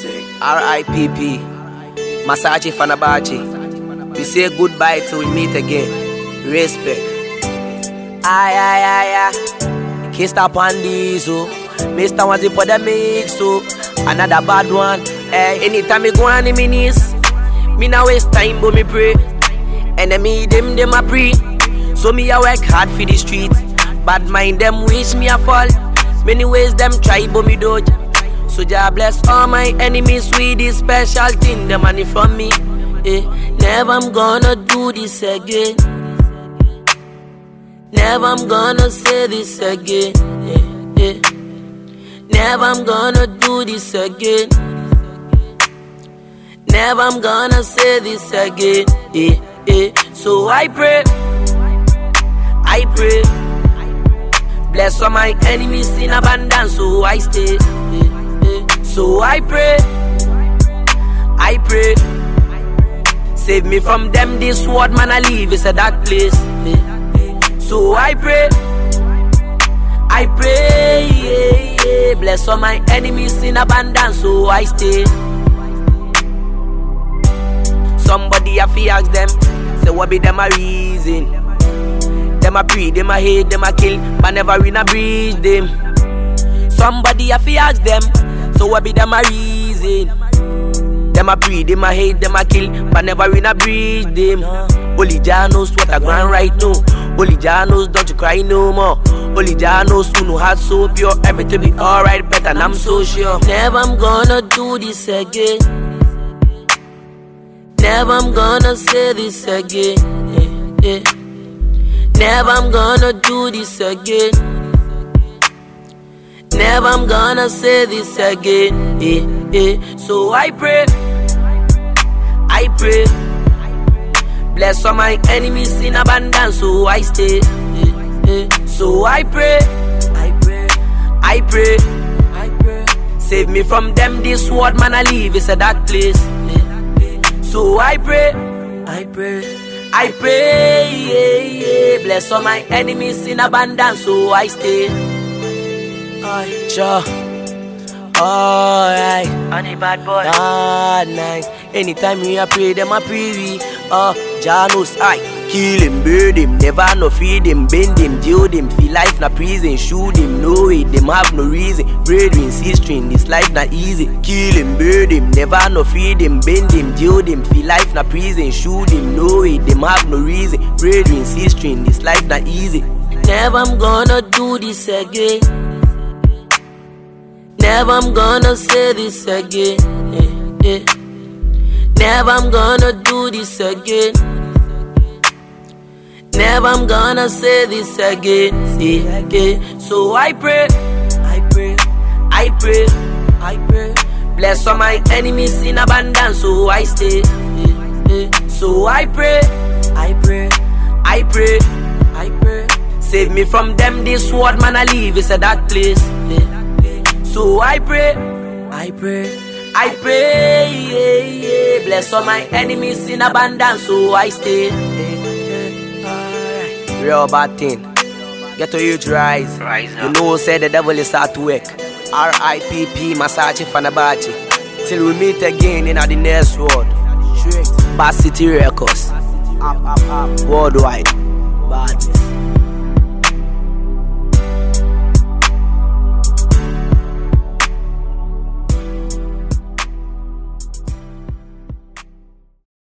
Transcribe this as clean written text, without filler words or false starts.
R.I.P.P. Masachi Fanabachi. We say goodbye till we meet again. Respect. Aye. Kiss up on this, oh. Mr. Wanzi for the mix, oh. Another bad one. Hey, anytime me go on in minis, me now waste time, but me pray. Enemy them a pray. So me a work hard for the street. Bad mind them wish me a fall. Many ways them try, but me dodge. So Jah bless all my enemies with this special thing, the money from me. Never I'm gonna do this again. Never I'm gonna say this again. Never I'm gonna do this again. Never I'm gonna say this again. So I pray. Bless all my enemies in abundance, so I stay. So I pray. Save me from them, this world man I live is a dark place. So I pray. Bless all my enemies in abundance, so I stay. Somebody have to ask them, say what be them a reason? Them a pray, them a hate, them a kill, but never win a breach them. Somebody have to ask them, so what be them a reason? Them a pray, them a hate, them a kill, but never win a breach them. Only Jah knows what I grind right now. Only Jah knows, don't you cry no more. Only Jah knows who know heart so pure. Everything be alright, better and I'm so sure. Never I'm gonna do this again. Never I'm gonna say this again. Never I'm gonna do this again. Never I'm gonna say this again. So I pray. Bless all my enemies in abundance, so I stay. So I pray. Save me from them, this world man I live is a dark place. So I pray. Bless all my enemies in abundance, so I stay. Sure. Alright, honey bad boy. Bad night. Anytime we a pray, them a pray. Jah knows I kill him, burn him, never no feed him, bend him, jail him, feel life na prison, shoot him, no way, them have no reason. Brethren, sister, this life not easy. Kill him, burn him, never no feed him, bend him, jail him, feel life na prison, shoot him, no way, them have no reason. Brethren, sister, this life not easy. Never I'm gonna do this again. Never I'm gonna say this again. Never I'm gonna do this again. Never I'm gonna say this again. So I pray. Bless all my enemies in abundance, so I stay. So I pray. Save me from them, this world man I live is a dark place. So I pray. Bless all my enemies in abundance, so I stay. Real bad thing. Get to huge rise. You know, say the devil is at work. R.I.P.P. Masachi Fanabachi. Till we meet again in the next world. Bad City Records. Worldwide. Badness.